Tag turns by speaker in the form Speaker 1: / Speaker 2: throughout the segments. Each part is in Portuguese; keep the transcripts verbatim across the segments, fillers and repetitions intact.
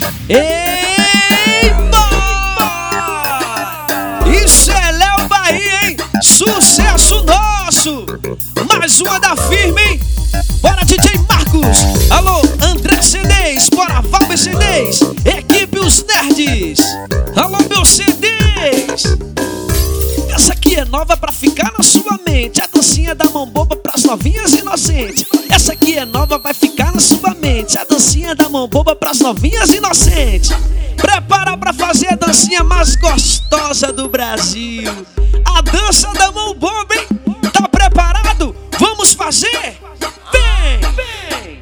Speaker 1: Ei, boy! Isso é Léo Bahia, hein? Sucesso nosso! Mais uma da firme, hein? Bora, D J Marcos! Alô, André C Ds! Bora, Valber C Ds! Equipe Os Nerds! Alô, meus C Ds! Essa aqui é nova pra ficar na sua mente. A dancinha da mão boba pras novinhas inocentes. Essa aqui é nova, vai ficar na sua mente. A dancinha da mão boba pras novinhas inocentes. Prepara pra fazer a dancinha mais gostosa do Brasil. A dança da mão boba, hein? Tá preparado? Vamos fazer? Vem! Vem!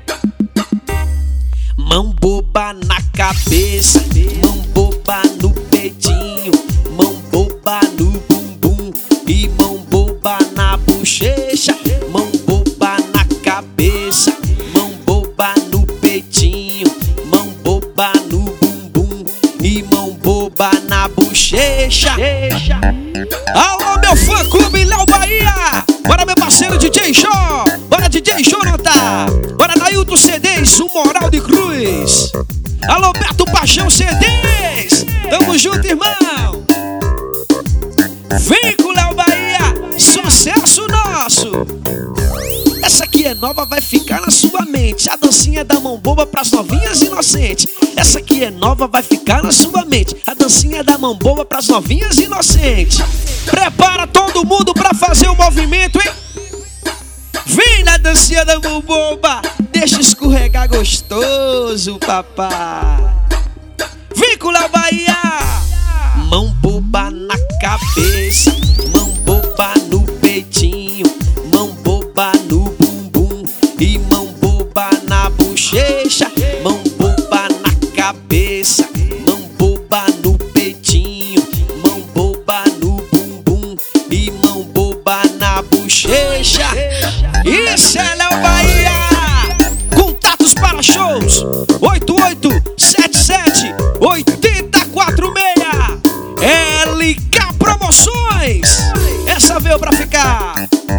Speaker 1: Mão boba na cabeça, mão boba no peitinho, mão boba no bumbum e mão boba na bochecha. Mão boba na cabeça, mão boba no peitinho, mão boba no bumbum e mão boba na bochecha. Alô, meu fã clube Léo Bahia! Bora, meu parceiro D J Shaw! Bora, D J Jonathan! Bora, Nailton C Ds, o Moral de Cruz! Alô, Beto Paixão C Ds! Tamo junto, irmão! Vem com Léo Bahia! Sucesso nosso! Essa aqui é nova, vai ficar na sua mente. A dancinha da mão boba pras novinhas inocentes. Essa aqui é nova, vai ficar na sua mente. A dancinha da mão boba pras novinhas inocentes. Prepara todo mundo pra fazer o movimento, hein? Vem na dancinha da mão boba, deixa escorregar gostoso, papai. Vem com Léo Bahia! Mão boba na cabeça, mão boba no peitinho, mão boba no bumbum e mão boba na bochecha. Mão boba na cabeça, mão boba no peitinho, mão boba no bumbum e mão boba na bochecha. Isso é Léo Bahia! Contatos para shows oito oito sete sete oito zero quatro seis. L K Promoções! Essa veio pra ficar.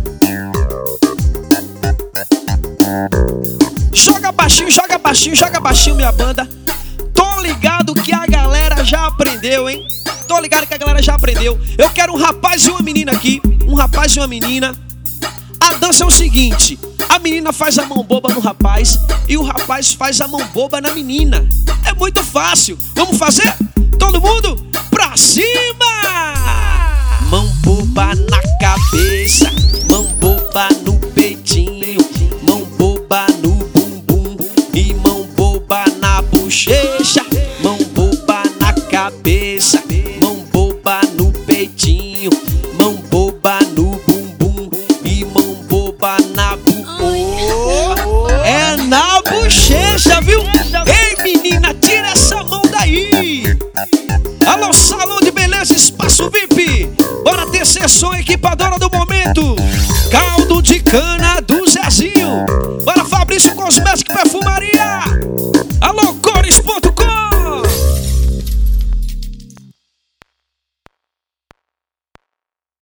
Speaker 1: Joga baixinho, joga baixinho, joga baixinho, minha banda. Tô ligado que a galera já aprendeu, hein? Tô ligado que a galera já aprendeu. Eu quero um rapaz e uma menina aqui. Um rapaz e uma menina. A dança é o seguinte: a menina faz a mão boba no rapaz e o rapaz faz a mão boba na menina. É muito fácil. Vamos fazer? Todo mundo pra cima! Mão boba na cabeça, mão boba no peitinho, mão boba no bumbum e mão boba na bochecha. Mão boba na cabeça, mão boba no peitinho, mão boba no bumbum e mão boba na bumbum. É na bochecha, viu? Ei, menina, tira essa mão daí! Alô, Salão de Beleza, Espaço V I P. Bora ter sessão equipadora do momento. Caldo de cana do Zezinho. Bora, Fabrício Cosmético e Perfumaria.